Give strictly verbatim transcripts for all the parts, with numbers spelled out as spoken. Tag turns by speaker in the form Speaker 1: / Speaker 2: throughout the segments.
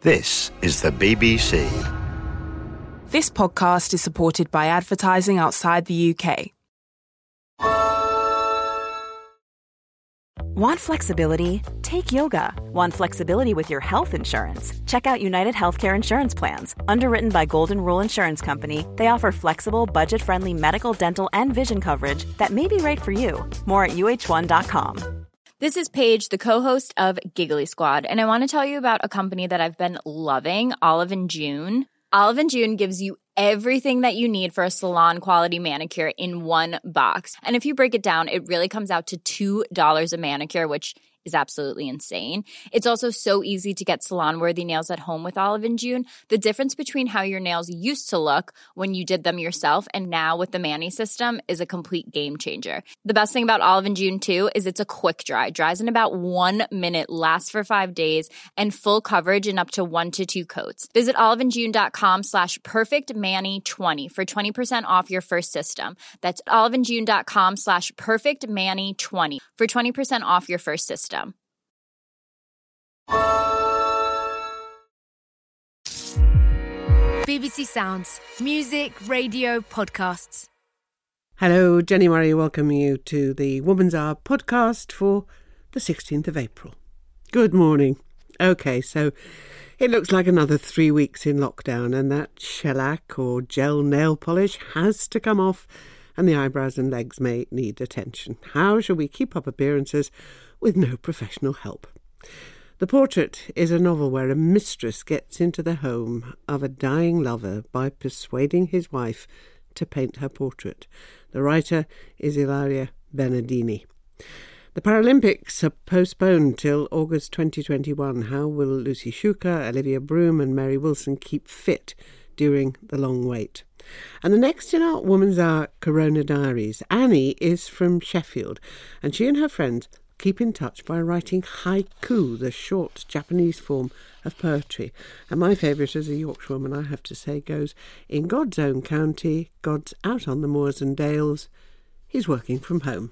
Speaker 1: This is the B B C.
Speaker 2: This podcast is supported by advertising outside the U K.
Speaker 3: Want flexibility? Take yoga. Want flexibility with your health insurance? Check out United Healthcare Insurance Plans. Underwritten by Golden Rule Insurance Company, they offer flexible, budget-friendly medical, dental, and vision coverage that may be right for you. More at U H one dot com.
Speaker 4: This is Paige, the co-host of Giggly Squad, and I want to tell you about a company that I've been loving, Olive and June. Olive and June gives you everything that you need for a salon-quality manicure in one box. And if you break it down, it really comes out to two dollars a manicure, which is absolutely insane. It's also so easy to get salon-worthy nails at home with Olive and June. The difference between how your nails used to look when you did them yourself and now with the Mani system is a complete game changer. The best thing about Olive and June, too, is it's a quick dry. Dries in about one minute, lasts for five days, and full coverage in up to one to two coats. Visit oliveandjune.com slash perfectmani20 for twenty percent off your first system. That's oliveandjune.com slash perfectmani20 for twenty percent off your first system.
Speaker 5: B B C Sounds. Music, radio, podcasts.
Speaker 6: Hello, Jenny Murray welcoming you to the Woman's Hour podcast for the sixteenth of April. Good morning. OK, so it looks like another three weeks in lockdown and that shellac or gel nail polish has to come off and the eyebrows and legs may need attention. How shall we keep up appearances with no professional help? The Portrait is a novel where a mistress gets into the home of a dying lover by persuading his wife to paint her portrait. The writer is Ilaria Bernardini. The Paralympics are postponed till August twenty twenty-one. How will Lucy Schuker, Olivia Broom and Mary Wilson keep fit during the long wait? And the next in our Woman's Hour Corona Diaries, Annie is from Sheffield, and she and her friends keep in touch by writing haiku, the short Japanese form of poetry. And my favourite as a Yorkshirewoman, I have to say, goes, "In God's own county, God's out on the moors and dales, he's working from home."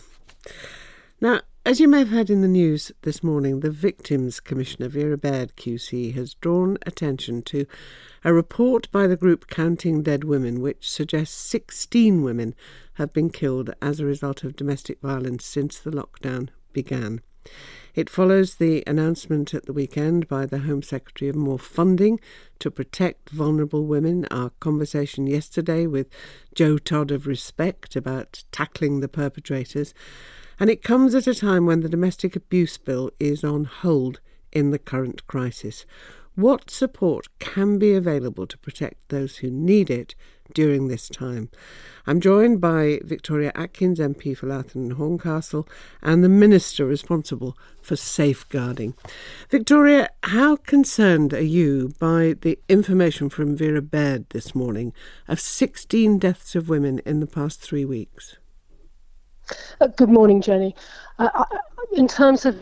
Speaker 6: Now, as you may have heard in the news this morning, the Victims Commissioner, Vera Baird Q C, has drawn attention to a report by the group Counting Dead Women, which suggests sixteen women have been killed as a result of domestic violence since the lockdown began. It follows the announcement at the weekend by the Home Secretary of more funding to protect vulnerable women, our conversation yesterday with Joe Todd of Respect about tackling the perpetrators, and it comes at a time when the domestic abuse bill is on hold in the current crisis. What support can be available to protect those who need it during this time? I'm joined by Victoria Atkins, M P for Loughton and Horncastle, and the Minister responsible for safeguarding. Victoria, how concerned are you by the information from Vera Baird this morning of sixteen deaths of women in the past three weeks?
Speaker 7: Uh, good morning, Jenny. Uh, I, in terms of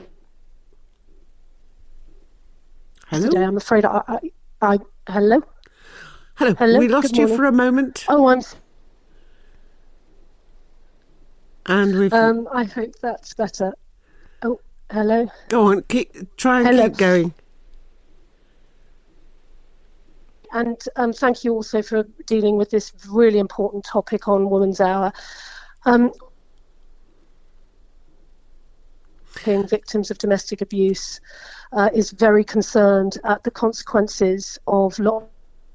Speaker 6: Hello?
Speaker 7: today, I'm afraid I... I, I hello?
Speaker 6: Hello.
Speaker 7: Hello?
Speaker 6: We lost
Speaker 7: Good
Speaker 6: you
Speaker 7: morning.
Speaker 6: for a moment.
Speaker 7: Oh, I'm...
Speaker 6: And we've...
Speaker 7: Um, I hope that's better. Oh, hello?
Speaker 6: Go on, keep, try and
Speaker 7: Hello.
Speaker 6: keep going.
Speaker 7: And um, thank you also for dealing with this really important topic on Woman's Hour. Um, victims of domestic abuse uh, is very concerned at the consequences of lockdown.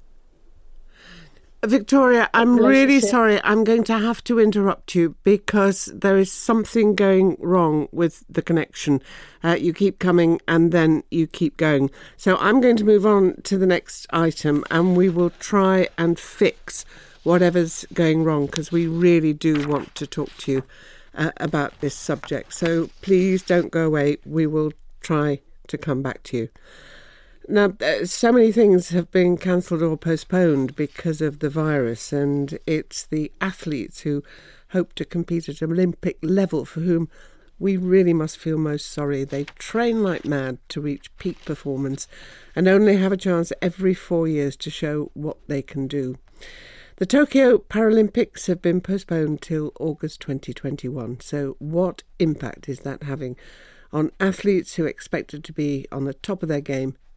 Speaker 6: Victoria, I'm really
Speaker 7: Relationship.
Speaker 6: sorry. I'm going to have to interrupt you because there is something going wrong with the connection. Uh, you keep coming and then you keep going. So I'm going to move on to the next item and we will try and fix whatever's going wrong because we really do want to talk to you uh, about this subject. So please don't go away. We will try to come back to you. Now, uh, so many things have been cancelled or postponed because of the virus, and it's the athletes who hope to compete at Olympic level for whom we really must feel most sorry. They train like mad to reach peak performance and only have a chance every four years to show what they can do. The Tokyo Paralympics have been postponed till August twenty twenty-one, so what impact is that having on athletes who are expected to be on the top of their game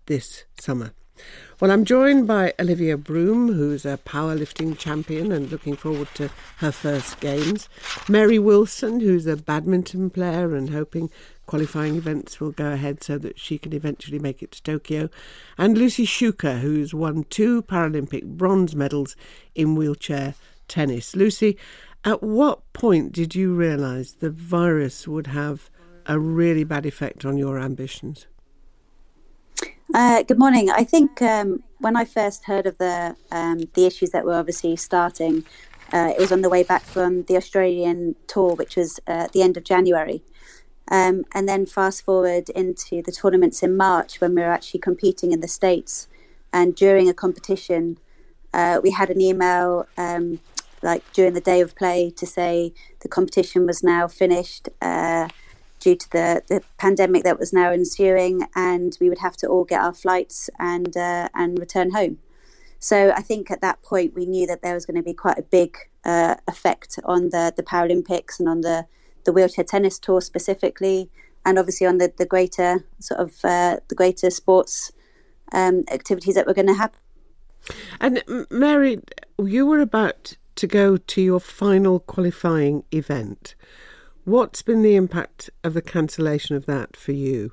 Speaker 6: this summer. Well, I'm joined by Olivia Broom, who's a powerlifting champion and looking forward to her first games. Mary Wilson, who's a badminton player and hoping qualifying events will go ahead so that she can eventually make it to Tokyo. And Lucy Shuker, who's won two Paralympic bronze medals in wheelchair tennis. Lucy, at what point did you realise the virus would have a really bad effect on your ambitions?
Speaker 8: Uh, good morning. I think um, when I first heard of the um, the issues that were obviously starting, uh, it was on the way back from the Australian tour, which was uh, at the end of January. Um, and then fast forward into the tournaments in March when we were actually competing in the States. And during a competition, uh, we had an email um, like during the day of play to say the competition was now finished uh, due to the, the pandemic that was now ensuing, and we would have to all get our flights and uh, and return home. So I think at that point we knew that there was going to be quite a big uh, effect on the, the Paralympics and on the, the wheelchair tennis tour specifically, and obviously on the, the greater sort of uh, the greater sports um, activities that were going to happen.
Speaker 6: And Mary, you were about to go to your final qualifying event. What's been the impact of the cancellation of that for you?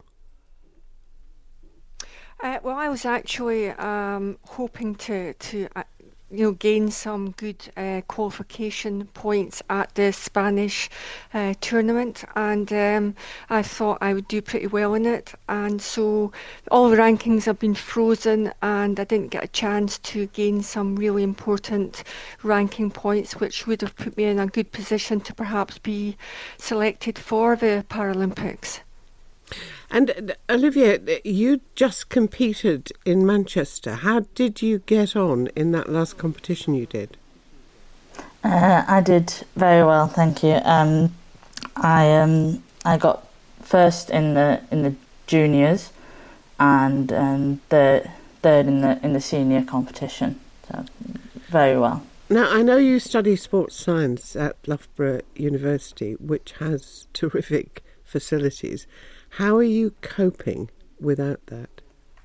Speaker 9: Uh, well, I was actually um, hoping to, to uh, you know, gain some good uh, qualification points at the Spanish uh, tournament, and um, I thought I would do pretty well in it. And so all the rankings have been frozen, and I didn't get a chance to gain some really important ranking points, which would have put me in a good position to perhaps be selected for the Paralympics.
Speaker 6: And uh, Olivia, you just competed in Manchester. How did you get on in that last competition you did?
Speaker 10: Uh, I did very well, thank you. Um, I um, I got first in the in the juniors, and um, the third in the in the senior competition. So very well.
Speaker 6: Now, I know you study sports science at Loughborough University, which has terrific facilities. How are you coping without that?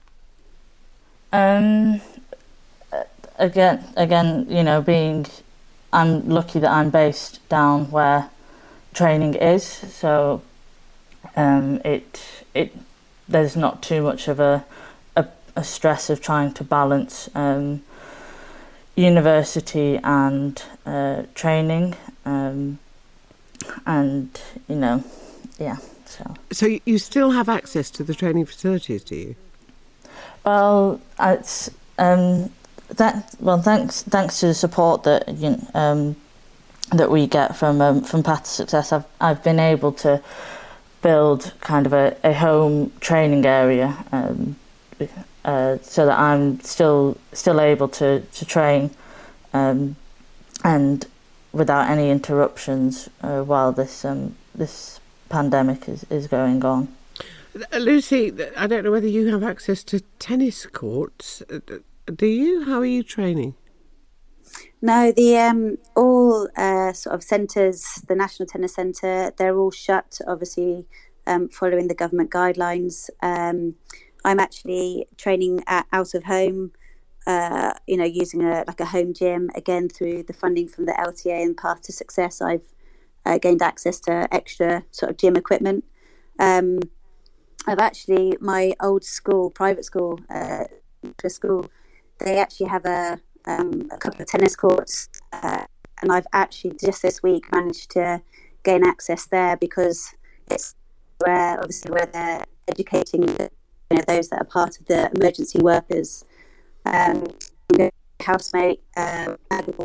Speaker 10: Um, again, again, you know, being, I'm lucky that I'm based down where training is, so um, it it there's not too much of a a, a stress of trying to balance um, university and uh, training, um, and you know, yeah. So.
Speaker 6: so you still have access to the training facilities, do you?
Speaker 10: Well, it's um, that. Well, thanks thanks to the support that you know, um, that we get from um, from Path to Success, I've I've been able to build kind of a, a home training area, um, uh, so that I'm still still able to to train, um, and without any interruptions uh, while this um, this. pandemic is, is going on.
Speaker 6: Lucy, I don't know whether you have access to tennis courts. Do you? How are you training?
Speaker 8: No, the um, all uh, sort of centres, the National Tennis Centre, they're all shut, obviously, um, following the government guidelines. Um, I'm actually training at, out of home, uh, you know, using a like a home gym, again, through the funding from the L T A and Path to Success. I've Uh, gained access to extra sort of gym equipment. Um, I've actually, my old school, private school, uh, school, they actually have a, um, a couple of tennis courts, uh, and I've actually just this week managed to gain access there because it's where obviously where they're educating the, you know, those that are part of the emergency workers. Um, housemate, uh,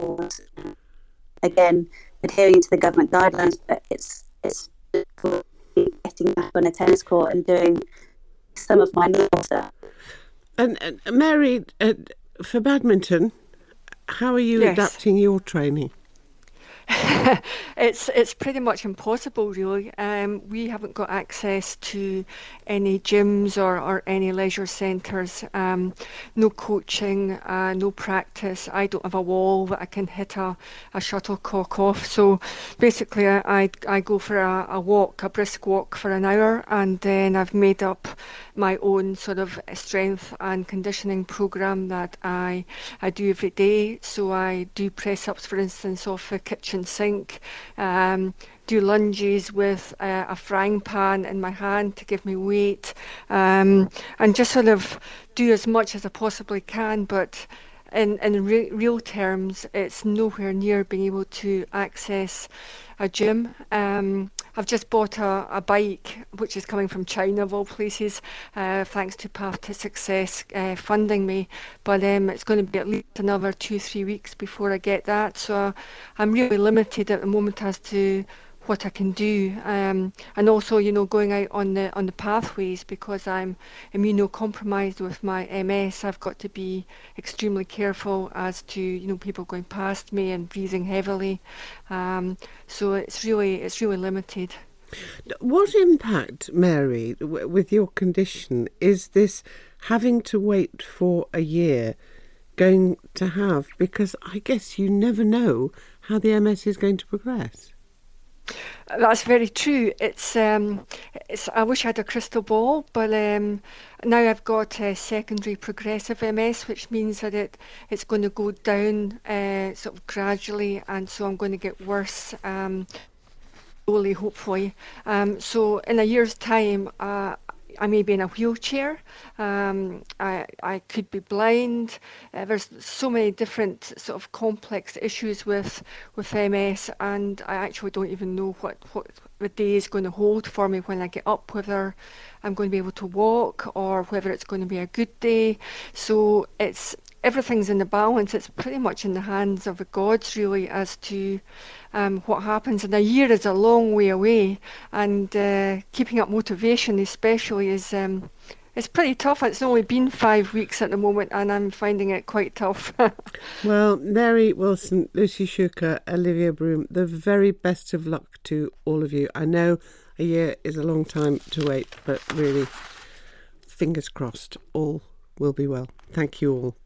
Speaker 8: again, adhering to the government guidelines, but it's it's getting back on a tennis court and doing some of my normal stuff.
Speaker 6: And, and Mary, uh, for badminton, how are you
Speaker 9: yes.
Speaker 6: adapting your training?
Speaker 9: it's it's pretty much impossible, really. Um, we haven't got access to any gyms or, or any leisure centres. Um, no coaching, uh, no practice. I don't have a wall that I can hit a, a shuttlecock off. So basically, I I, I go for a, a walk, a brisk walk for an hour, and then I've made up my own sort of strength and conditioning programme that I I do every day. So I do press ups, for instance, off the kitchen sink, um, do lunges with uh, a frying pan in my hand to give me weight, um, and just sort of do as much as I possibly can. But in, in re- real terms, it's nowhere near being able to access a gym. Um, I've just bought a, a bike, which is coming from China of all places, uh, thanks to Path to Success uh, funding me. But um, it's going to be at least another two, three weeks before I get that. So uh, I'm really limited at the moment as to what I can do, um, and also, you know, going out on the on the pathways, because I'm immunocompromised with my M S. I've got to be extremely careful as to, you know, people going past me and breathing heavily. Um, so it's really it's really limited.
Speaker 6: What impact, Mary, w- with your condition, is this having to wait for a year going to have? Because I guess you never know how the M S is going to progress.
Speaker 9: That's very true. It's, um, it's. I wish I had a crystal ball, but um, now I've got a secondary progressive M S, which means that it it's going to go down uh, sort of gradually, and so I'm going to get worse, um, slowly, hopefully. Um, so in a year's time, uh, I may be in a wheelchair. Um, I I could be blind. Uh, there's so many different sort of complex issues with with M S, and I actually don't even know what, what the day is going to hold for me when I get up, whether I'm going to be able to walk or whether it's going to be a good day. So it's everything's in the balance. It's pretty much in the hands of the gods, really, as to um, what happens. And a year is a long way away, and uh, keeping up motivation especially is um, it's pretty tough. It's only been five weeks at the moment, and I'm finding it quite tough.
Speaker 6: Well, Mary Wilson, Lucy Shuker, Olivia Broom, the very best of luck to all of you. I know a year is a long time to wait, but really, fingers crossed, all will be well. Thank you all.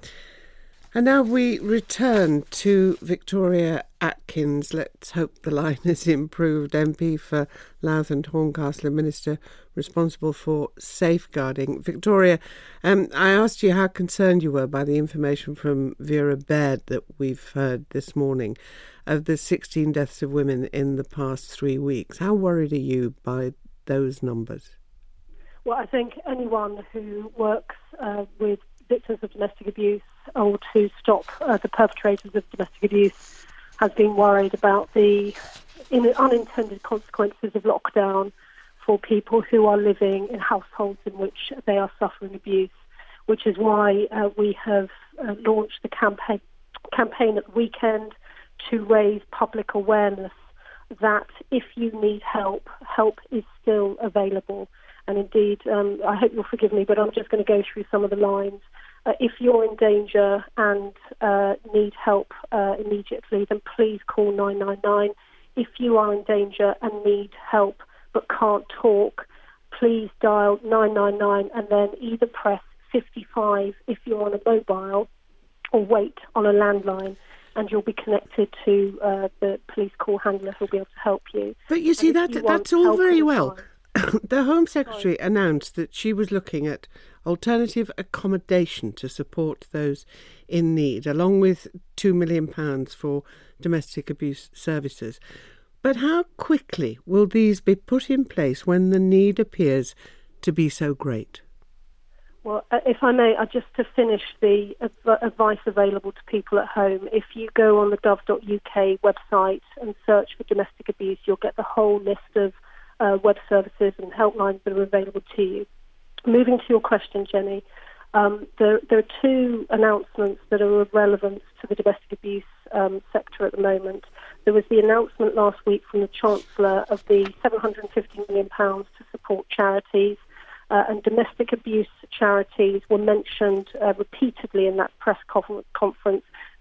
Speaker 6: And now we return to Victoria Atkins. Let's hope the line has improved. M P for Louth and Horncastle, Minister responsible for safeguarding. Victoria, um, I asked you how concerned you were by the information from Vera Baird that we've heard this morning of the sixteen deaths of women in the past three weeks. How worried are you by those numbers?
Speaker 7: Well, I think anyone who works uh, with victims of domestic abuse or to stop uh, the perpetrators of domestic abuse has been worried about the in, unintended consequences of lockdown for people who are living in households in which they are suffering abuse, which is why uh, we have uh, launched the campaign, campaign at the weekend to raise public awareness that if you need help, help is still available. And indeed, um, I hope you'll forgive me, but I'm just going to go through some of the lines. Uh, if you're in danger and uh, need help uh, immediately, then please call nine nine nine. If you are in danger and need help but can't talk, please dial nine nine nine and then either press fifty-five if you're on a mobile or wait on a landline, and you'll be connected to uh, the police call handler who'll be able to help you.
Speaker 6: But you see, that
Speaker 7: you
Speaker 6: that's all very well.
Speaker 7: Time,
Speaker 6: The Home Secretary announced that she was looking at alternative accommodation to support those in need, along with two million pounds for domestic abuse services. But how quickly will these be put in place when the need appears to be so great?
Speaker 7: Well, uh, if I may, uh, just to finish the adv- advice available to people at home, if you go on the gov dot U K website and search for domestic abuse, you'll get the whole list of Uh, web services and helplines that are available to you. Moving to your question, Jenny, um, there, there are two announcements that are of relevance to the domestic abuse um, sector at the moment. There was the announcement last week from the Chancellor of the seven hundred fifty million pounds to support charities, uh, and domestic abuse charities were mentioned uh, repeatedly in that press conference.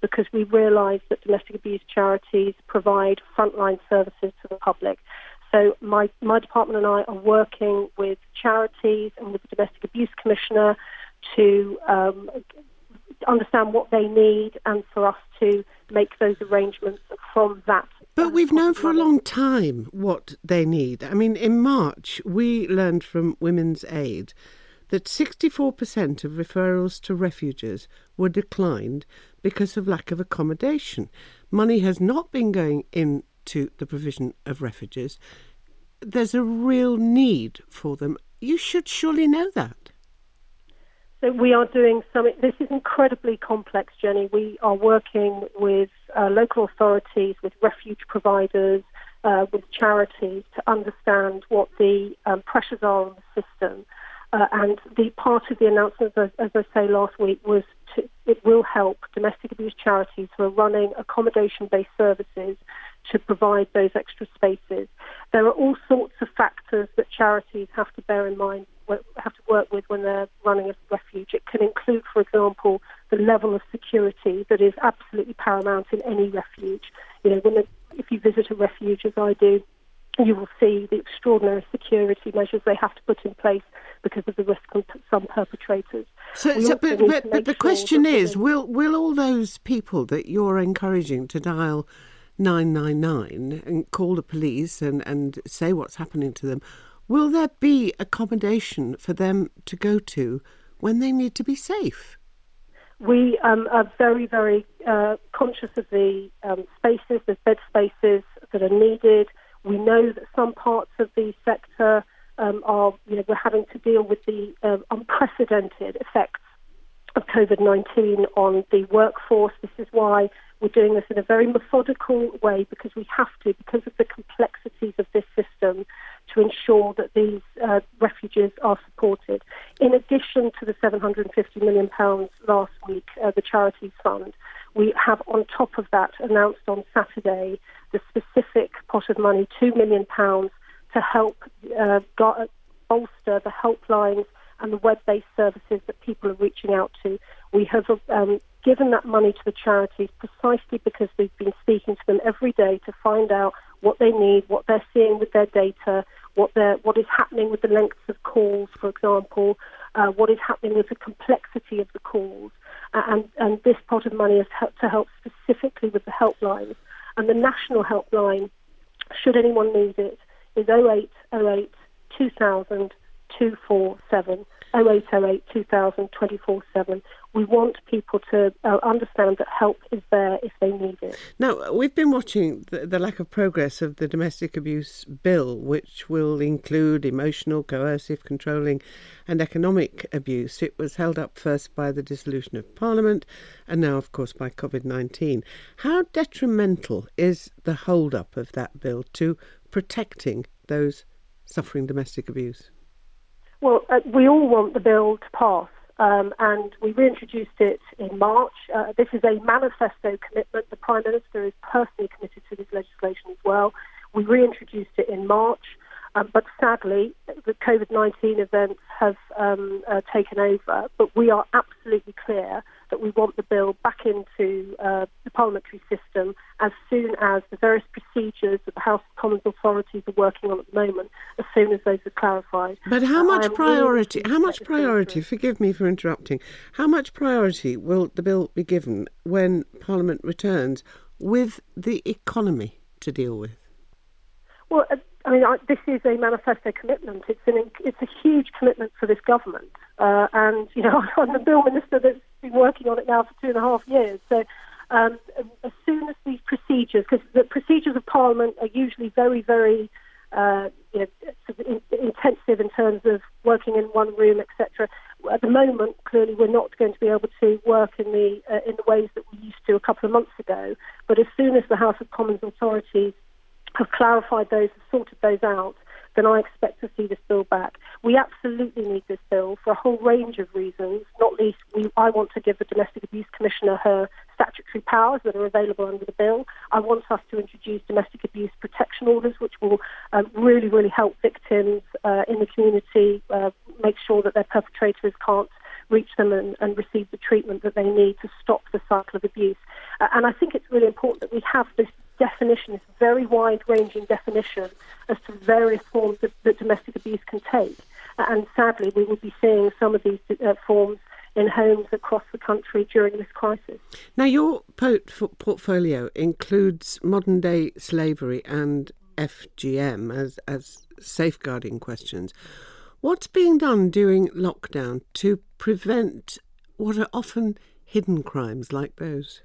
Speaker 7: because we realise that domestic abuse charities provide frontline services to the public. So my, my department and I are working with charities and with the Domestic Abuse Commissioner to um, understand what they need and for us to make those arrangements from that.
Speaker 6: But we've known for a long time what they need. I mean, in March, we learned from Women's Aid that sixty-four percent of referrals to refuges were declined because of lack of accommodation. Money has not been going into the provision of refuges. There's a real need for them. You should surely know that.
Speaker 7: So we are doing some. This is incredibly complex, Jenny. We are working with uh, local authorities, with refuge providers, uh, with charities to understand what the um, pressures are on the system. Uh, and the part of the announcement, as, as I say last week, was to, it will help domestic abuse charities who are running accommodation-based services to provide those extra spaces. There are all sorts of factors that charities have to bear in mind, have to work with when they're running a refuge. It can include, for example, the level of security that is absolutely paramount in any refuge. You know, when the, if you visit a refuge, as I do, you will see the extraordinary security measures they have to put in place because of the risk of some perpetrators.
Speaker 6: So, so but, but, but the sure question is, will will all those people that you're encouraging to dial nine nine nine and call the police and, and say what's happening to them, will there be accommodation for them to go to when they need to be safe?
Speaker 7: We um, are very, very uh, conscious of the um, spaces, the bed spaces that are needed. We know that some parts of the sector um, are, you know, we're having to deal with the um, unprecedented effects of COVID nineteen on the workforce. This is why we're doing this in a very methodical way, because we have to, because of the complexities of this system, to ensure that these uh, refugees are supported. In addition to the seven hundred fifty million pounds last week, uh, the Charities Fund, we have on top of that announced on Saturday the specific pot of money, two million pounds, to help uh, go- bolster the helplines and the web-based services that people are reaching out to. We have um, given that money to the charities precisely because we've been speaking to them every day to find out what they need, what they're seeing with their data, what they're, what is happening with the lengths of calls, for example, uh, what is happening with the complexity of the calls. Uh, and, and this pot of money is help, to help specifically with the helplines. And the national helpline, should anyone need it, is oh eight oh eight two thousand two four seven, oh eight oh eight two thousand twenty-four seven. We want people to uh, understand that help is there if they need it.
Speaker 6: Now, we've been watching the, the lack of progress of the domestic abuse bill, which will include emotional, coercive, controlling and economic abuse. It was held up first by the dissolution of Parliament and now, of course, by COVID nineteen. How detrimental is the hold-up of that bill to protecting those suffering domestic abuse?
Speaker 7: Well, uh, we all want the bill to pass, um, and we reintroduced it in March. Uh, this is a manifesto commitment. The Prime Minister is personally committed to this legislation as well. We reintroduced it in March, um, but sadly, the COVID nineteen events have um, uh, taken over. But we are absolutely clear that we want the bill back into uh, the parliamentary system as soon as the various procedures that the House of Commons authorities are working on at the moment, as soon as those are clarified.
Speaker 6: But how much priority, how much priority, forgive me for interrupting, how much priority will the bill be given when Parliament returns with the economy to deal with?
Speaker 7: Well, I mean, I, this is a manifesto commitment. It's an it's a huge commitment for this government. Uh, and, you know, I'm the bill minister that's been working on it now for two and a half years. So um, as soon as these procedures, because the procedures of Parliament are usually very, very uh, you know, sort of in, intensive in terms of working in one room, et cetera. At the moment, clearly, we're not going to be able to work in the uh, in the ways that we used to a couple of months ago. But as soon as the House of Commons authorities have clarified those, have sorted those out, then I expect to see this bill back. We absolutely need this bill for a whole range of reasons, not least we, I want to give the Domestic Abuse Commissioner her statutory powers that are available under the bill. I want us to introduce domestic abuse protection orders, which will um, really, really help victims uh, in the community, uh, make sure that their perpetrators can't reach them and, and receive the treatment that they need to stop the cycle of abuse. Uh, and I think it's really important that we have this definition, this very wide-ranging definition as to various forms that, that domestic abuse can take. Uh, and sadly, we will be seeing some of these uh, forms in homes across the country during this crisis.
Speaker 6: Now, your port- portfolio includes modern-day slavery and F G M as, as safeguarding questions. What's being done during lockdown to prevent what are often hidden crimes like those?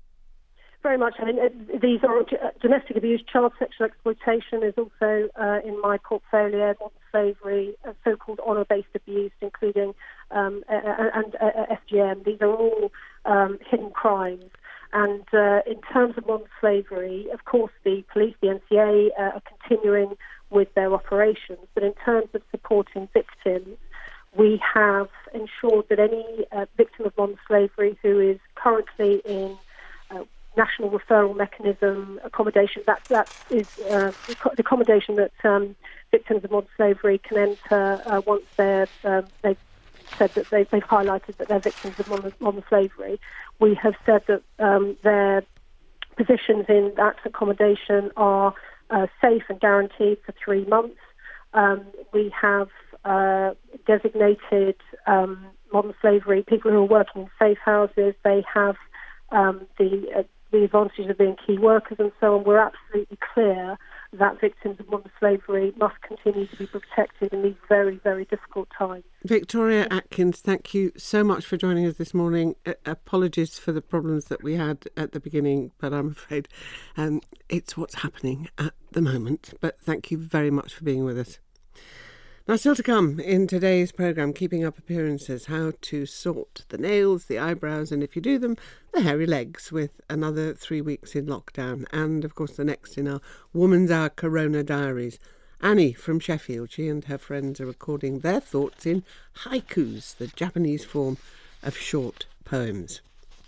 Speaker 7: Very much. I mean, uh, these are uh, domestic abuse, child sexual exploitation is also uh, in my portfolio, modern slavery, uh, so-called honour-based abuse, including um, uh, and uh, F G M. These are all um, hidden crimes. And uh, in terms of modern slavery, of course, the police, the N C A, uh, are continuing with their operations. But in terms of supporting victims, we have ensured that any uh, victim of modern slavery who is currently in uh, national referral mechanism accommodation, that that is uh, the accommodation that um, victims of modern slavery can enter uh, once they're uh, they've said that they, they've highlighted that they're victims of modern, modern slavery. We have said that um, their positions in that accommodation are uh, safe and guaranteed for three months. Um, we have uh, designated um, modern slavery people who are working in safe houses. They have um, the uh, the advantages of being key workers and so on. We're absolutely clear that victims of modern slavery must continue to be protected in these very, very difficult times.
Speaker 6: Victoria Atkins, thank you so much for joining us this morning. Uh, apologies for the problems that we had at the beginning, but I'm afraid um, it's what's happening at the moment. But thank you very much for being with us. Now, still to come in today's programme, keeping up appearances, how to sort the nails, the eyebrows, and if you do them, the hairy legs, with another three weeks in lockdown. And, of course, the next in our Woman's Hour Corona Diaries. Annie from Sheffield, she and her friends are recording their thoughts in haikus, the Japanese form of short poems.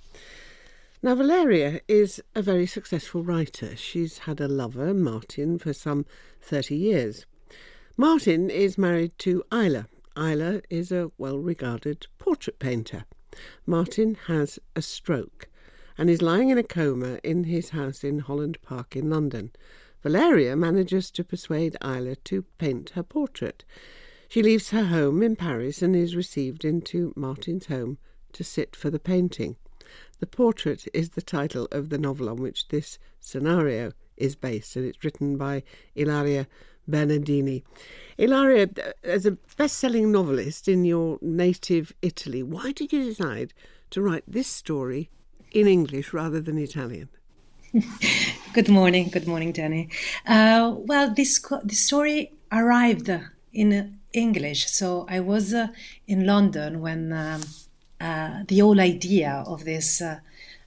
Speaker 6: Now, Valeria is a very successful writer. She's had a lover, Martin, for some thirty years. Martin is married to Isla. Isla is a well-regarded portrait painter. Martin has a stroke and is lying in a coma in his house in Holland Park in London. Valeria manages to persuade Isla to paint her portrait. She leaves her home in Paris and is received into Martin's home to sit for the painting. The Portrait is the title of the novel on which this scenario is based, and it's written by Ilaria Bernardini. Ilaria, as a best-selling novelist in your native Italy, why did you decide to write this story in English rather than Italian?
Speaker 11: Good morning. Good morning, Jenny. Uh, well, this, this story arrived in English. So I was uh, in London when um, uh, the whole idea of this uh,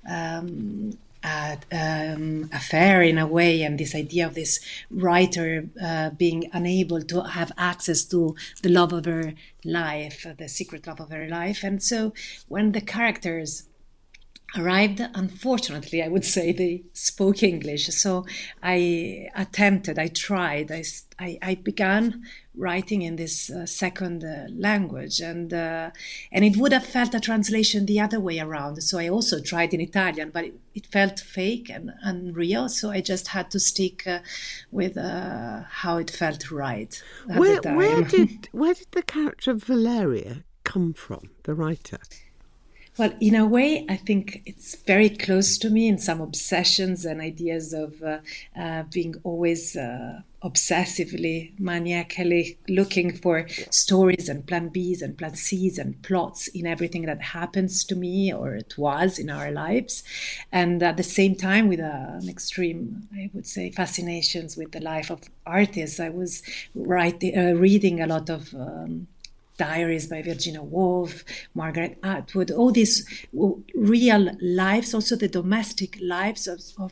Speaker 11: um, Uh, um, affair in a way, and this idea of this writer uh, being unable to have access to the love of her life, uh, the secret love of her life. And so when the characters arrived, unfortunately, I would say they spoke English. So I attempted, I tried, I, I, I began writing in this uh, second uh, language, and uh, and it would have felt a translation the other way around. So I also tried in Italian, but it, it felt fake and unreal. So I just had to stick uh, with uh, how it felt right at
Speaker 6: Where,
Speaker 11: the time.
Speaker 6: where did where did the character of Valeria come from, the writer?
Speaker 11: Well, in a way, I think it's very close to me in some obsessions and ideas of uh, uh, being always uh, obsessively, maniacally looking for stories and plan B's and plan C's and plots in everything that happens to me or it was in our lives. And at the same time, with uh, an extreme, I would say, fascinations with the life of artists, I was writing, uh, reading a lot of Um, diaries by Virginia Woolf, Margaret Atwood, all these real lives, also the domestic lives of of,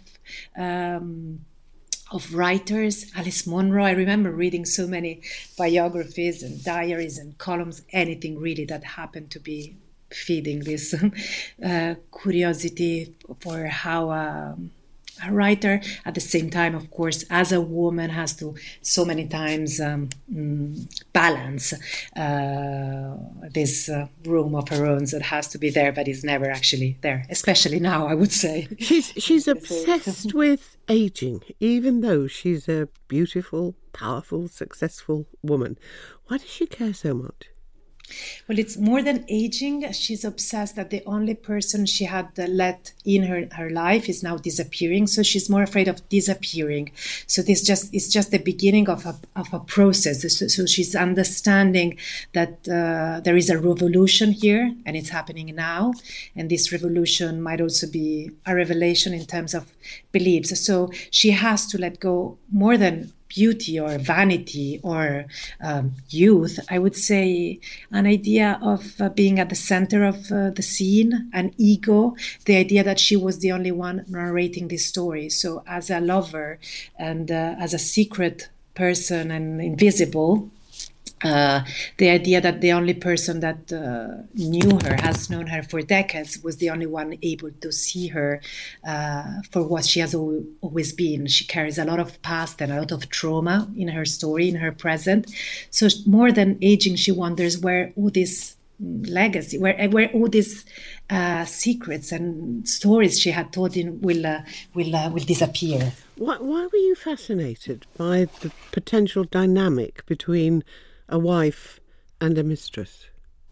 Speaker 11: um, of writers. Alice Munro, I remember reading so many biographies and diaries and columns, anything really that happened to be feeding this uh, curiosity for how um, a writer. At the same time, of course, as a woman, has to so many times um, mm, balance uh, this uh, room of her own that has to be there, but is never actually there. Especially now, I would say.
Speaker 6: She's she's obsessed with aging, even though she's a beautiful, powerful, successful woman. Why does she care so much?
Speaker 11: Well, it's more than aging. She's obsessed that the only person she had let in her, her life is now disappearing. So she's more afraid of disappearing. So this just is just the beginning of a, of a process. So, so she's understanding that uh, there is a revolution here and it's happening now. And this revolution might also be a revelation in terms of beliefs. So she has to let go more than beauty or vanity or um, youth, I would say an idea of uh, being at the center of uh, the scene, an ego, the idea that she was the only one narrating this story. So as a lover and uh, as a secret person and invisible, Uh, the idea that the only person that uh, knew her, has known her for decades, was the only one able to see her uh, for what she has al- always been. She carries a lot of past and a lot of trauma in her story, in her present. So more than aging, she wonders where all this legacy, where where all these uh, secrets and stories she had told in will uh, will uh, will disappear.
Speaker 6: Why, why were you fascinated by the potential dynamic between a wife and a mistress?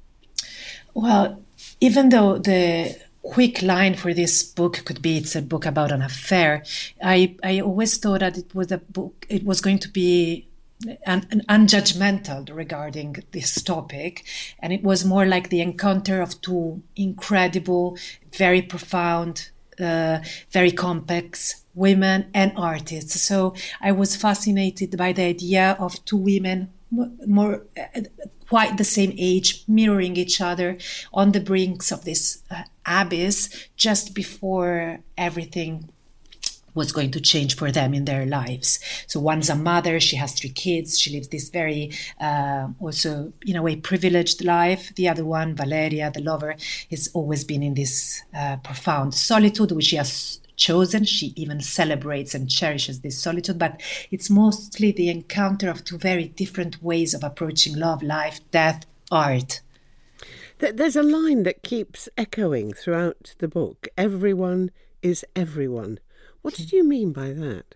Speaker 11: Well, even though the quick line for this book could be it's a book about an affair, I, I always thought that it was a book, it was going to be an, an unjudgmental regarding this topic. And it was more like the encounter of two incredible, very profound, uh, very complex women and artists. So I was fascinated by the idea of two women more uh, quite the same age, mirroring each other on the brinks of this uh, abyss just before everything was going to change for them in their lives. So one's a mother, she has three kids, she lives this very uh, also in a way privileged life. The other one, Valeria, the lover, has always been in this uh, profound solitude which she has chosen. She even celebrates and cherishes this solitude, but it's mostly the encounter of two very different ways of approaching love, life, death, art.
Speaker 6: There's a line that keeps echoing throughout the book. Everyone is everyone. What did you mean by that?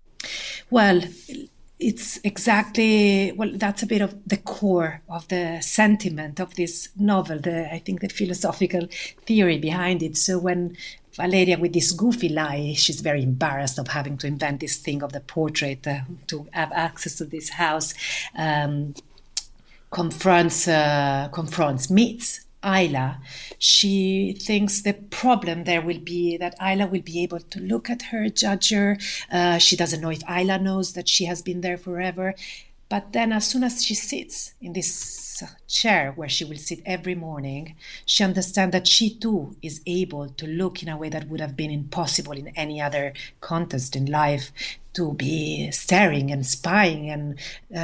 Speaker 11: Well, it's exactly, well, that's a bit of the core of the sentiment of this novel, the I think the philosophical theory behind it. So when Valeria, with this goofy lie, she's very embarrassed of having to invent this thing of the portrait uh, to have access to this house, um, confronts, uh, confronts, meets Ayla. She thinks the problem there will be that Ayla will be able to look at her, judge her. Uh, she doesn't know if Ayla knows that she has been there forever. But then as soon as she sits in this chair where she will sit every morning, she understands that she too is able to look in a way that would have been impossible in any other context in life, to be staring and spying and,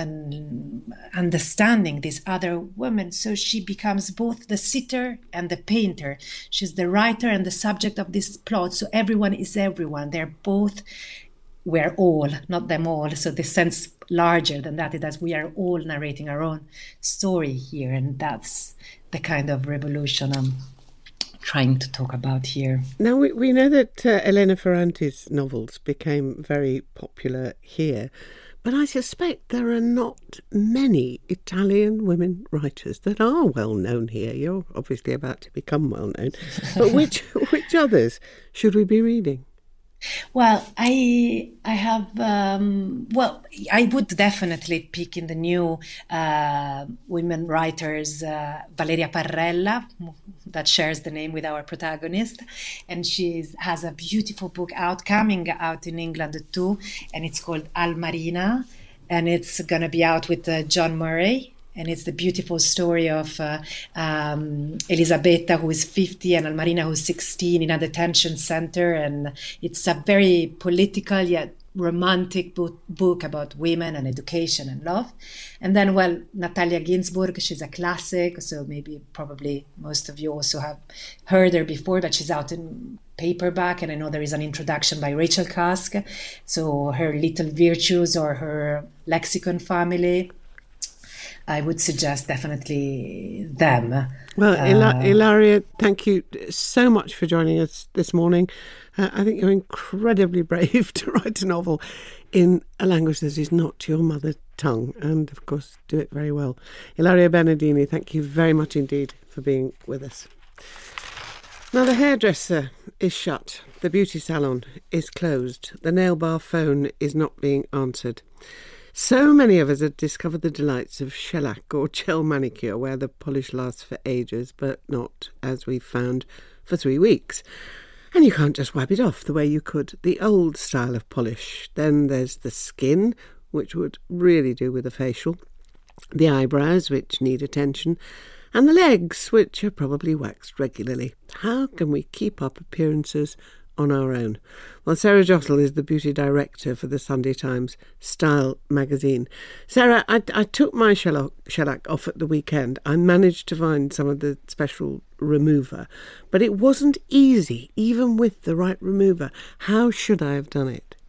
Speaker 11: and understanding this other woman. So she becomes both the sitter and the painter. She's the writer and the subject of this plot. So everyone is everyone. They're both, we're all, not them all. So the sense larger than that is that we are all narrating our own story here. And that's the kind of revolution I'm trying to talk about here.
Speaker 6: Now, we, we know that uh, Elena Ferrante's novels became very popular here, but I suspect there are not many Italian women writers that are well known here. You're obviously about to become well known. But which which others should we be reading?
Speaker 11: Well, I I have, um, well, I would definitely pick in the new uh, women writers, uh, Valeria Parrella, that shares the name with our protagonist. And she has a beautiful book out, coming out in England too, and it's called Almarina, and it's going to be out with uh, John Murray. And it's the beautiful story of uh, um, Elisabetta, who is fifty, and Almarina, who is sixteen, in a detention center. And it's a very political yet romantic book, book about women and education and love. And then, well, Natalia Ginzburg, she's a classic, so maybe probably most of you also have heard her before, but she's out in paperback, and I know there is an introduction by Rachel Cusk. So her Little Virtues or her Lexicon Family, I would suggest definitely them.
Speaker 6: Well,
Speaker 11: uh,
Speaker 6: Ilaria, thank you so much for joining us this morning. Uh, I think you're incredibly brave to write a novel in a language that is not your mother tongue, and of course do it very well. Ilaria Bernardini, thank you very much indeed for being with us. Now, the hairdresser is shut, the beauty salon is closed, the nail bar phone is not being answered. So many of us have discovered the delights of shellac or gel manicure, where the polish lasts for ages, but not, as we've found, for three weeks. And you can't just wipe it off the way you could the old style of polish. Then there's the skin, which would really do with a facial, the eyebrows, which need attention, and the legs, which are probably waxed regularly. How can we keep up appearances on our own? Well, Sarah Jostle is the beauty director for the Sunday Times Style magazine. Sarah, I, I took my shellac, shellac off at the weekend. I managed to find some of the special remover, but it wasn't easy, even with the right remover. How should I have done it?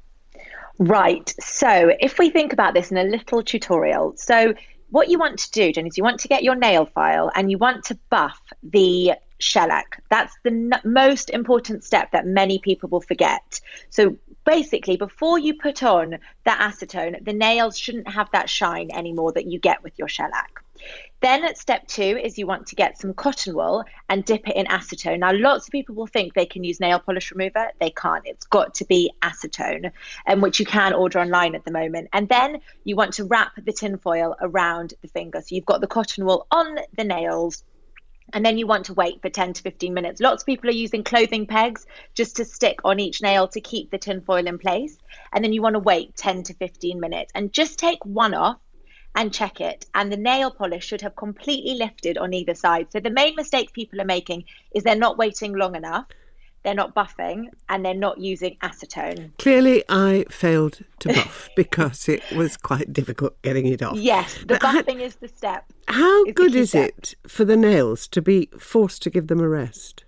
Speaker 12: Right. So if we think about this in a little tutorial, so what you want to do, Jen, is you want to get your nail file and you want to buff the shellac. That's the n- most important step that many people will forget. So basically, before you put on the acetone, the nails shouldn't have that shine anymore that you get with your shellac. Then at step two is you want to get some cotton wool and dip it in acetone. Now, lots of people will think they can use nail polish remover. They can't. It's got to be acetone, um, which you can order online at the moment. And then you want to wrap the tinfoil around the finger. So you've got the cotton wool on the nails, and then you want to wait for ten to fifteen minutes. Lots of people are using clothing pegs just to stick on each nail to keep the tinfoil in place. And then you want to wait ten to fifteen minutes and just take one off and check it. And the nail polish should have completely lifted on either side. So the main mistake people are making is they're not waiting long enough, they're not buffing, and they're not using acetone.
Speaker 6: Clearly, I failed to buff because it was quite difficult getting it off.
Speaker 12: Yes, the but buffing ha- is the step.
Speaker 6: How
Speaker 12: is
Speaker 6: good is
Speaker 12: step.
Speaker 6: it for the nails to be forced to give them a rest?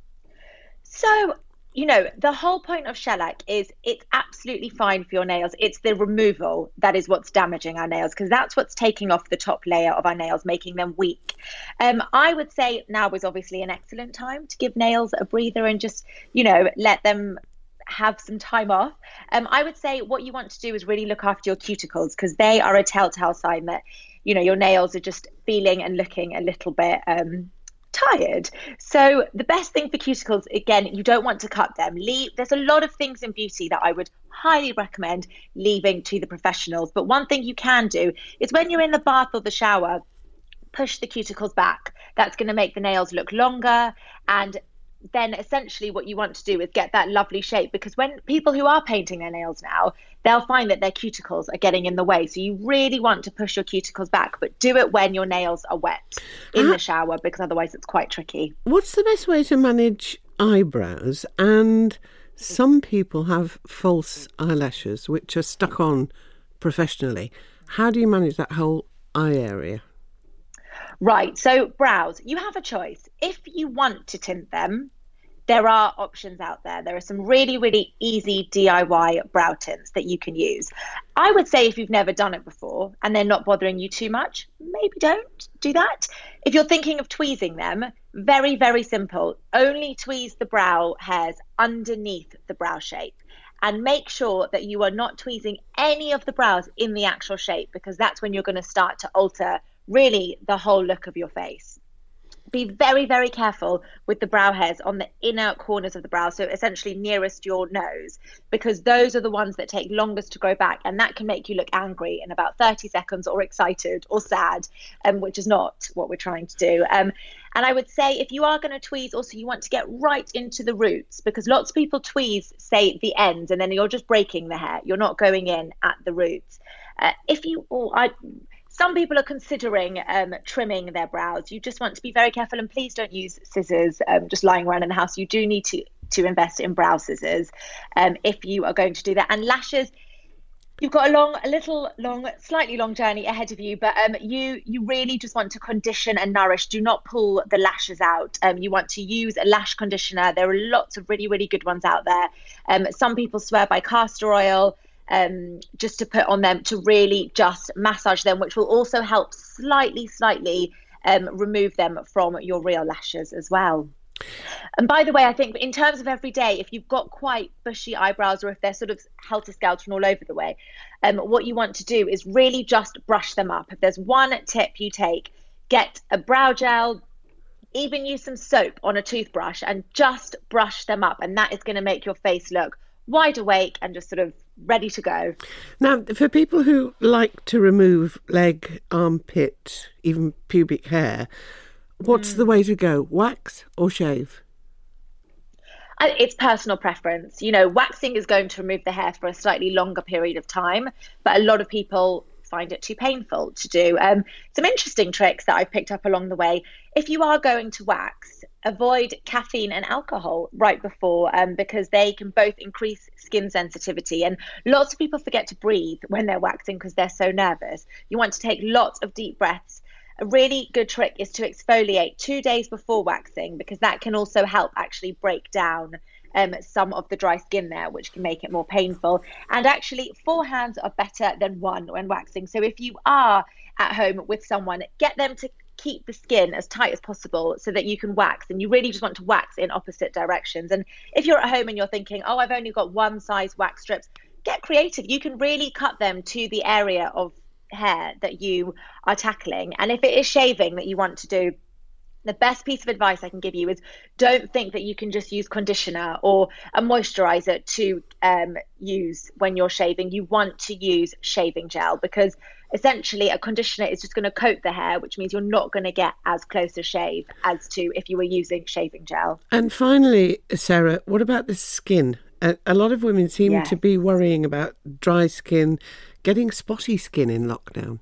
Speaker 12: So, you know, the whole point of shellac is it's absolutely fine for your nails. It's the removal that is what's damaging our nails, because that's what's taking off the top layer of our nails, making them weak. Um, I would say now is obviously an excellent time to give nails a breather and just, you know, let them have some time off. Um, I would say what you want to do is really look after your cuticles, because they are a telltale sign that, you know, your nails are just feeling and looking a little bit um tired. So the best thing for cuticles, again, you don't want to cut them. Leave. There's a lot of things in beauty that I would highly recommend leaving to the professionals. But one thing you can do is when you're in the bath or the shower, push the cuticles back. That's going to make the nails look longer. And then essentially what you want to do is get that lovely shape, because when people who are painting their nails now, they'll find that their cuticles are getting in the way. So you really want to push your cuticles back, but do it when your nails are wet in uh, the shower, because otherwise it's quite tricky.
Speaker 6: What's the best way to manage eyebrows? And some people have false eyelashes which are stuck on professionally. How do you manage that whole eye area?
Speaker 12: Right, so brows, you have a choice. If you want to tint them, there are options out there. There are some really, really easy D I Y brow tints that you can use. I would say if you've never done it before and they're not bothering you too much, maybe don't do that. If you're thinking of tweezing them, very, very simple. Only tweeze the brow hairs underneath the brow shape. And make sure that you are not tweezing any of the brows in the actual shape, because that's when you're going to start to alter really the whole look of your face. Be very, very careful with the brow hairs on the inner corners of the brow, so essentially nearest your nose, because those are the ones that take longest to grow back, and that can make you look angry in about thirty seconds, or excited or sad, um, which is not what we're trying to do. Um, and I would say if you are going to tweeze, also you want to get right into the roots, because lots of people tweeze, say, the ends, and then you're just breaking the hair. You're not going in at the roots. Uh, if you, or I... Some people are considering um, trimming their brows. You just want to be very careful, and please don't use scissors um, just lying around in the house. You do need to to invest in brow scissors um, if you are going to do that. And lashes, you've got a long, a little long, slightly long journey ahead of you, but um, you you really just want to condition and nourish. Do not pull the lashes out. Um, you want to use a lash conditioner. There are lots of really, really good ones out there. Um, some people swear by castor oil um, just to put on them to really just massage them, which will also help slightly, slightly um, remove them from your real lashes as well. And by the way, I think in terms of every day, if you've got quite bushy eyebrows or if they're sort of helter-skelter all over the way, um, what you want to do is really just brush them up. If there's one tip you take, get a brow gel, even use some soap on a toothbrush and just brush them up. And that is going to make your face look wide awake and just sort of ready to go.
Speaker 6: Now, for people who like to remove leg, armpit, even pubic hair, what's mm. the way to go? Wax or shave?
Speaker 12: It's personal preference. You know, waxing is going to remove the hair for a slightly longer period of time, but a lot of people find it too painful to do. Um, some interesting tricks that I've picked up along the way. If you are going to wax, avoid caffeine and alcohol right before um, because they can both increase skin sensitivity. And lots of people forget to breathe when they're waxing because they're so nervous. You want to take lots of deep breaths. A really good trick is to exfoliate two days before waxing because that can also help actually break down um, some of the dry skin there, which can make it more painful. And actually, four hands are better than one when waxing. So if you are at home with someone, get them to keep the skin as tight as possible so that you can wax. And you really just want to wax in opposite directions. And if you're at home and you're thinking, oh, I've only got one size wax strips, get creative. You can really cut them to the area of hair that you are tackling. And if it is shaving that you want to do, the best piece of advice I can give you is don't think that you can just use conditioner or a moisturizer to um, use when you're shaving. You want to use shaving gel because essentially a conditioner is just going to coat the hair, which means you're not going to get as close a shave as to if you were using shaving gel.
Speaker 6: And finally, Sarah, what about the skin? A, a lot of women seem
Speaker 12: yes.
Speaker 6: to be worrying about dry skin, getting spotty skin in lockdown.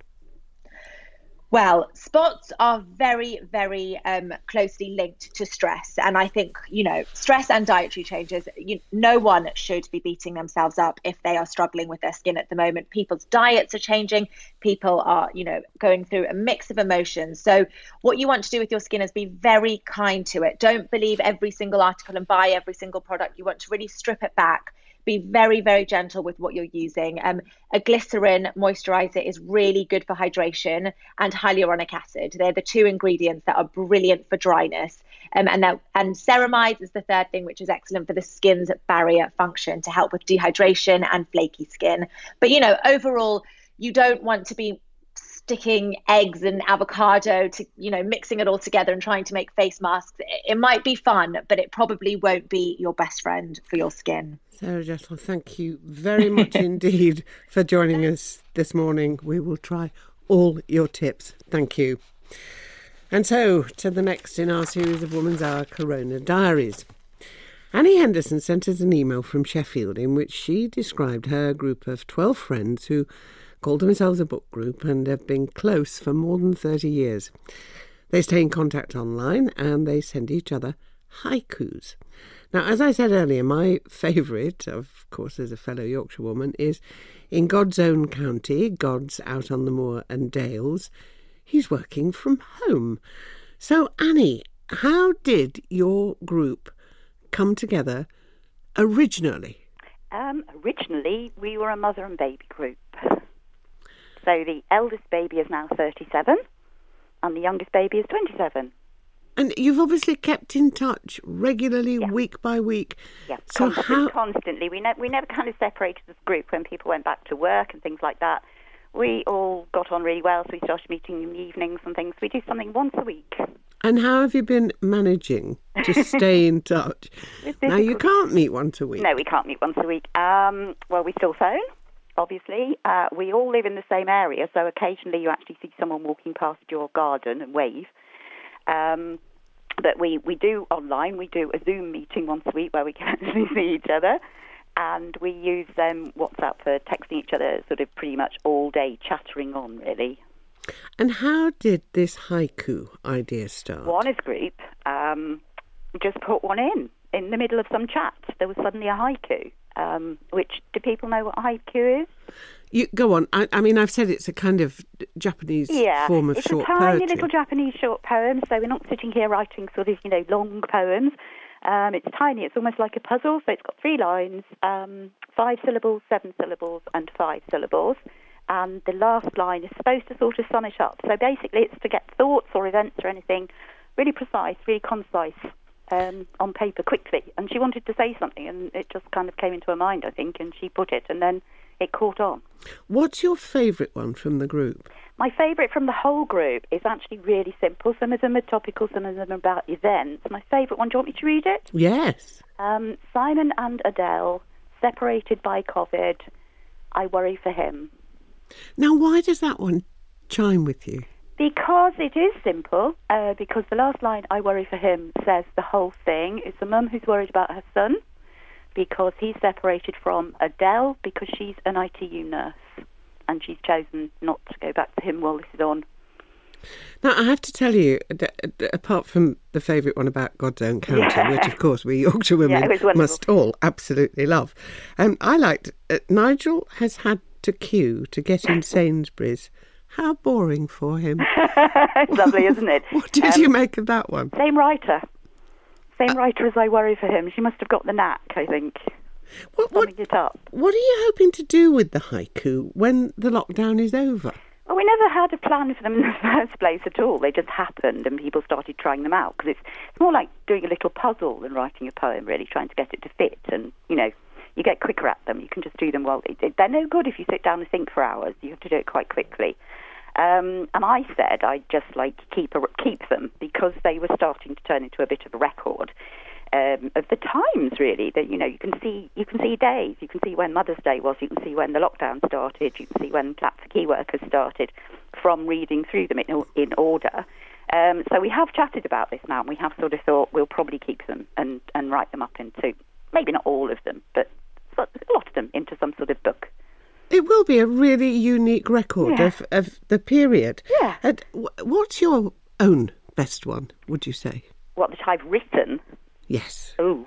Speaker 12: Well, spots are very, very um, closely linked to stress. And I think, you know, stress and dietary changes, you, no one should be beating themselves up if they are struggling with their skin at the moment. People's diets are changing. People are, you know, going through a mix of emotions. So what you want to do with your skin is be very kind to it. Don't believe every single article and buy every single product. You want to really strip it back. Be very, very gentle with what you're using. Um, a glycerin moisturizer is really good for hydration, and hyaluronic acid. They're the two ingredients that are brilliant for dryness. Um, and that, and ceramides is the third thing, which is excellent for the skin's barrier function to help with dehydration and flaky skin. But, you know, overall, you don't want to be sticking eggs and avocado to, you know, mixing it all together and trying to make face masks. It might be fun, but it probably won't be your best friend for your skin.
Speaker 6: Sarah Jettle, thank you very much indeed for joining us this morning. We will try all your tips. Thank you. And so to the next in our series of Woman's Hour Corona Diaries. Annie Henderson sent us an email from Sheffield in which she described her group of twelve friends who called themselves a book group and have been close for more than thirty years. They stay in contact online and they send each other haikus. Now, as I said earlier, my favourite, of course, as a fellow Yorkshire woman, is in God's own county, God's out on the moor and dales. He's working from home. So, Annie, how did your group come together originally?
Speaker 13: Um, originally, we were a mother and baby group. So the eldest baby is now thirty-seven and the youngest baby is twenty-seven.
Speaker 6: And you've obviously kept in touch regularly, yeah. week by week.
Speaker 13: Yeah,
Speaker 6: so
Speaker 13: constantly.
Speaker 6: how...
Speaker 13: constantly. We, ne- we never kind of separated as a group when people went back to work and things like that. We all got on really well, so we started meeting in the evenings and things. We do something once a week.
Speaker 6: And how have you been managing to stay in touch? Now, you can't meet once a week.
Speaker 13: No, we can't meet once a week. Um, well, we still phone, obviously. Uh, we all live in the same area, so occasionally you actually see someone walking past your garden and wave. Um, but we, we do online. We do a Zoom meeting once a week where we can actually see each other. And we use um, WhatsApp for texting each other sort of pretty much all day, chattering on, really.
Speaker 6: And how did this haiku idea start?
Speaker 13: One is group. Um, just put one in. in the middle of some chat, there was suddenly a haiku, um, which, do people know what haiku is?
Speaker 6: You go on. I, I mean, I've said it's a kind of Japanese
Speaker 13: yeah,
Speaker 6: form of
Speaker 13: it's
Speaker 6: short
Speaker 13: a tiny
Speaker 6: poetry.
Speaker 13: little Japanese short poem, so we're not sitting here writing sort of, you know, long poems. Um, it's tiny. It's almost like a puzzle, so it's got three lines, um, five syllables, seven syllables, and five syllables. And the last line is supposed to sort of sum it up. So basically it's to get thoughts or events or anything really precise, really concise, um, on paper quickly. And she wanted to say something, and it just kind of came into her mind, I think, and she put it, and then it caught on.
Speaker 6: What's your favourite one from the group?
Speaker 13: My favourite from the whole group is actually really simple. Some of them are topical, some of them are about events. My favourite one, do you want me to read it?
Speaker 6: Yes.
Speaker 13: Um, Simon and Adele, separated by COVID. I worry for him.
Speaker 6: Now, why does that one chime with you?
Speaker 13: Because it is simple, uh, because the last line, I worry for him, says the whole thing. It's a mum who's worried about her son because he's separated from Adele because she's an I T U nurse and she's chosen not to go back to him while this is on.
Speaker 6: Now, I have to tell you, apart from the favourite one about God's Own County,
Speaker 13: Yeah.
Speaker 6: which, of course, we Yorkshire women
Speaker 13: Yeah, it was wonderful.
Speaker 6: must all absolutely love, um, I liked, uh, Nigel has had to queue to get in Sainsbury's. How boring for him.
Speaker 13: It's lovely, isn't it?
Speaker 6: What did
Speaker 13: Um,
Speaker 6: you make of that one?
Speaker 13: Same writer. Same
Speaker 6: Uh,
Speaker 13: writer as I worry for him. She must have got the knack, I think.
Speaker 6: What, what,
Speaker 13: Summing it up.
Speaker 6: What are you hoping to do with the haiku when the lockdown is over?
Speaker 13: Well, we never had a plan for them in the first place at all. They just happened and people started trying them out because it's, it's more like doing a little puzzle than writing a poem, really, trying to get it to fit. And, you know, you get quicker at them. You can just do them while... They, they're no good if you sit down and think for hours. You have to do it quite quickly. Um, and I said I'd just, like, keep a, keep them because they were starting to turn into a bit of a record um, of the times, really. That, you know, you can see you can see days. You can see when Mother's Day was. You can see when the lockdown started. You can see when Clap for Key Workers started from reading through them in, in order. Um, so we have chatted about this now, and we have sort of thought we'll probably keep them and, and write them up into, maybe not all of them, but a lot of them into some sort of book.
Speaker 6: It will be a really unique record
Speaker 13: Yeah.
Speaker 6: of, of the period.
Speaker 13: Yeah.
Speaker 6: And wh- what's your own best one, would you say?
Speaker 13: What that I've written?
Speaker 6: Yes.
Speaker 13: Ooh.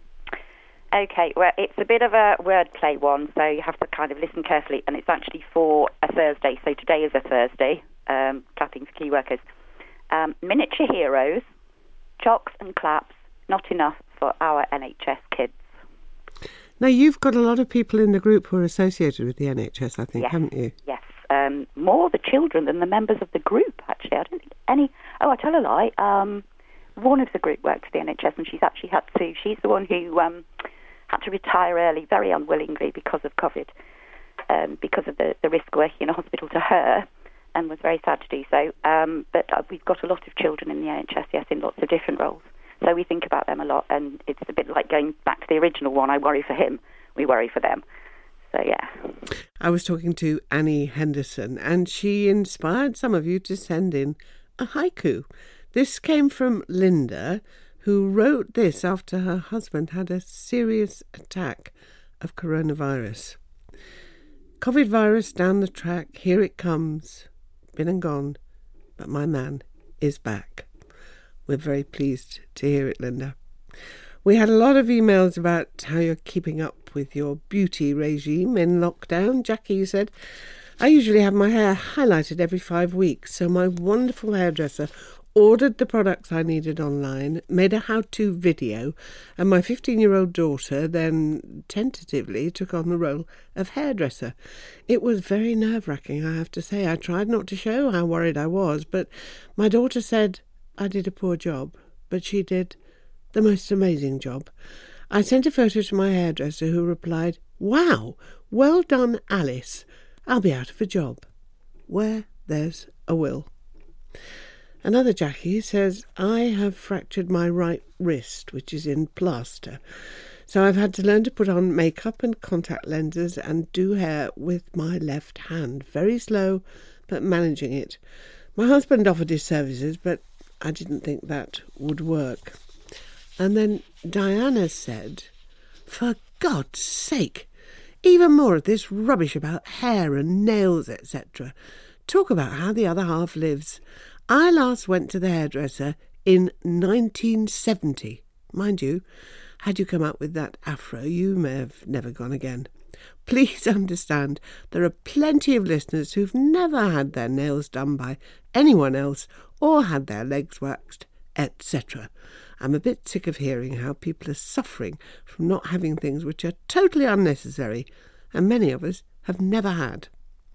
Speaker 13: Okay, well, it's a bit of a wordplay one, so you have to kind of listen carefully, and it's actually for a Thursday, so today is a Thursday, um, clapping for key workers. Um, miniature heroes, chocks and claps, not enough for our N H S kids.
Speaker 6: Now, you've got a lot of people in the group who are associated with the N H S, I think,
Speaker 13: Yes.
Speaker 6: haven't you?
Speaker 13: Yes, um, more the children than the members of the group, actually. I don't think any... Oh, I tell a lie. Um, one of the group works for the N H S, and she's actually had to... She's the one who um, had to retire early, very unwillingly, because of COVID, um, because of the, the risk working in a hospital to her, and was very sad to do so. Um, but uh, we've got a lot of children in the N H S, yes, in lots of different roles. So we think about them a lot, and it's a bit like going back to the original one, I worry for him, we worry for them. So, yeah.
Speaker 6: I was talking to Annie Henderson, and she inspired some of you to send in a haiku. This came from Linda, who wrote this after her husband had a serious attack of coronavirus. COVID virus down the track, here it comes, been and gone, but my man is back. We're very pleased to hear it, Linda. We had a lot of emails about how you're keeping up with your beauty regime in lockdown. Jackie, you said, I usually have my hair highlighted every five weeks, so my wonderful hairdresser ordered the products I needed online, made a how-to video, and my fifteen-year-old daughter then tentatively took on the role of hairdresser. It was very nerve-wracking, I have to say. I tried not to show how worried I was, but my daughter said I did a poor job, but she did the most amazing job. I sent a photo to my hairdresser, who replied, wow, well done, Alice. I'll be out of a job. Where there's a will. Another Jackie says, I have fractured my right wrist, which is in plaster. So I've had to learn to put on makeup and contact lenses and do hair with my left hand. Very slow, but managing it. My husband offered his services, but I didn't think that would work. And then Diana said, for God's sake, even more of this rubbish about hair and nails, et cetera. Talk about how the other half lives. I last went to the hairdresser in nineteen seventy. Mind you, Had you come up with that afro, you may have never gone again. Please understand, there are plenty of listeners who've never had their nails done by anyone else or had their legs waxed, et cetera. I'm a bit sick of hearing how people are suffering from not having things which are totally unnecessary, and many of us have never had.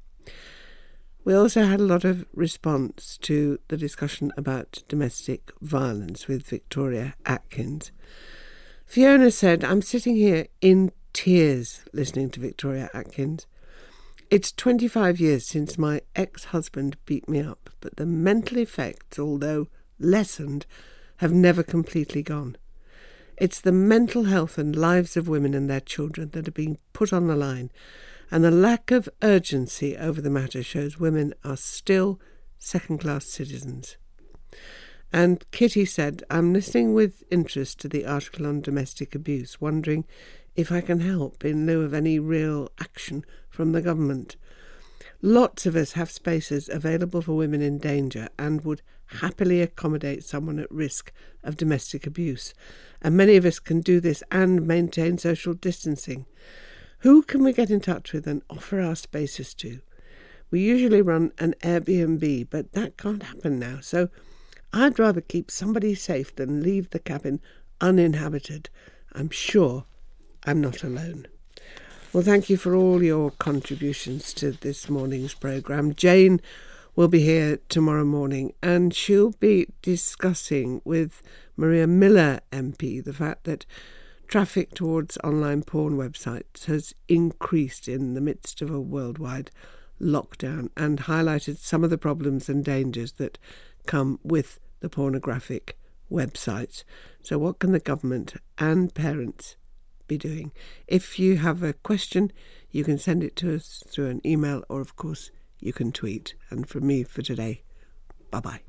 Speaker 6: We also had a lot of response to the discussion about domestic violence with Victoria Atkins. Fiona said, I'm sitting here in tears listening to Victoria Atkins. It's twenty-five years since my ex-husband beat me up, but the mental effects, although lessened, have never completely gone. It's the mental health and lives of women and their children that are being put on the line, and the lack of urgency over the matter shows women are still second-class citizens. And Kitty said, I'm listening with interest to the article on domestic abuse, wondering if I can help in lieu of any real action from the government. Lots of us have spaces available for women in danger and would happily accommodate someone at risk of domestic abuse, and many of us can do this and maintain social distancing. Who can we get in touch with and offer our spaces to? We usually run an Airbnb, but that can't happen now, so I'd rather keep somebody safe than leave the cabin uninhabited. I'm sure I'm not alone. Well, thank you for all your contributions to this morning's programme. Jane will be here tomorrow morning, and she'll be discussing with Maria Miller M P the fact that traffic towards online porn websites has increased in the midst of a worldwide lockdown, and highlighted some of the problems and dangers that come with the pornographic websites. So what can the government and parents be doing? If you have a question, you can send it to us through an email, or of course you can tweet. And from me for today, bye bye.